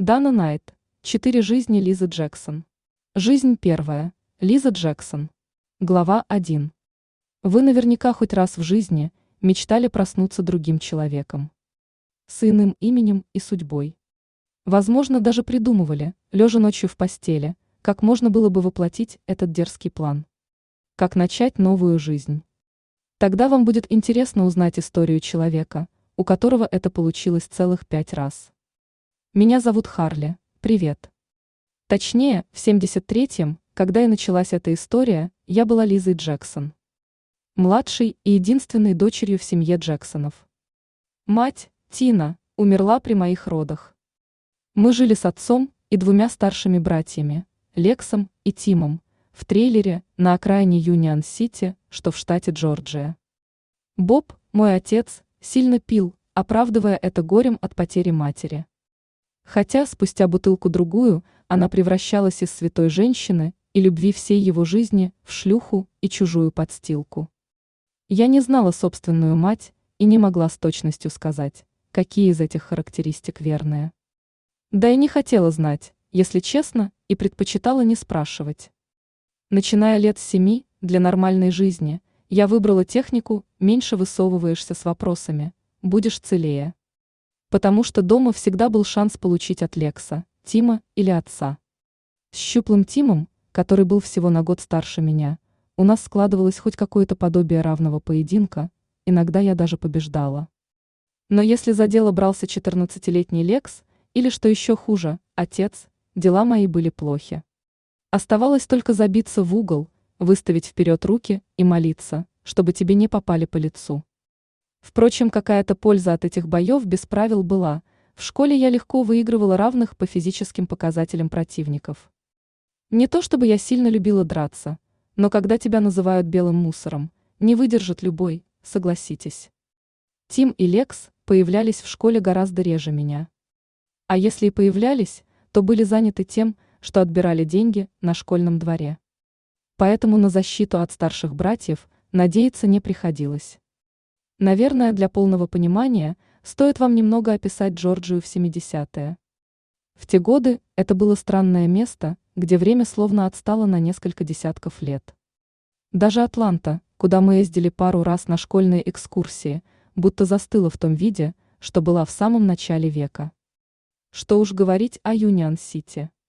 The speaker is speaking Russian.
Дана Найт. 4 жизни Лизы Джексон. Жизнь первая. Лиза Джексон. Глава 1. Вы наверняка хоть раз в жизни мечтали проснуться другим человеком. С иным именем и судьбой. Возможно, даже придумывали, лежа ночью в постели, как можно было бы воплотить этот дерзкий план. Как начать новую жизнь. Тогда вам будет интересно узнать историю человека, у которого это получилось целых 5 раз. Меня зовут Харли. Привет. Точнее, в 73-м, когда и началась эта история, я была Лизой Джексон. Младшей и единственной дочерью в семье Джексонов. Мать, Тина, умерла при моих родах. Мы жили с отцом и 2 старшими братьями, Лексом и Тимом, в трейлере на окраине Юнион-Сити, что в штате Джорджия. Боб, мой отец, сильно пил, оправдывая это горем от потери матери. Хотя спустя бутылку-другую она превращалась из святой женщины и любви всей его жизни в шлюху и чужую подстилку. Я не знала собственную мать и не могла с точностью сказать, какие из этих характеристик верные. Да и не хотела знать, если честно, и предпочитала не спрашивать. Начиная лет с 7, для нормальной жизни, я выбрала технику «меньше высовываешься с вопросами, будешь целее». Потому что дома всегда был шанс получить от Лекса, Тима или отца. С щуплым Тимом, который был всего на год старше меня, у нас складывалось хоть какое-то подобие равного поединка, иногда я даже побеждала. Но если за дело брался 14-летний Лекс, или что еще хуже, отец, дела мои были плохи. Оставалось только забиться в угол, выставить вперед руки и молиться, чтобы тебе не попали по лицу. Впрочем, какая-то польза от этих боев без правил была. В школе я легко выигрывала равных по физическим показателям противников. Не то чтобы я сильно любила драться, но когда тебя называют белым мусором, не выдержит любой, согласитесь. Тим и Лекс появлялись в школе гораздо реже меня. А если и появлялись, то были заняты тем, что отбирали деньги на школьном дворе. Поэтому на защиту от старших братьев надеяться не приходилось. Наверное, для полного понимания стоит вам немного описать Джорджию в 70-е. В те годы это было странное место, где время словно отстало на несколько десятков лет. Даже Атланта, куда мы ездили пару раз на школьные экскурсии, будто застыла в том виде, что была в самом начале века. Что уж говорить о Юнион-Сити.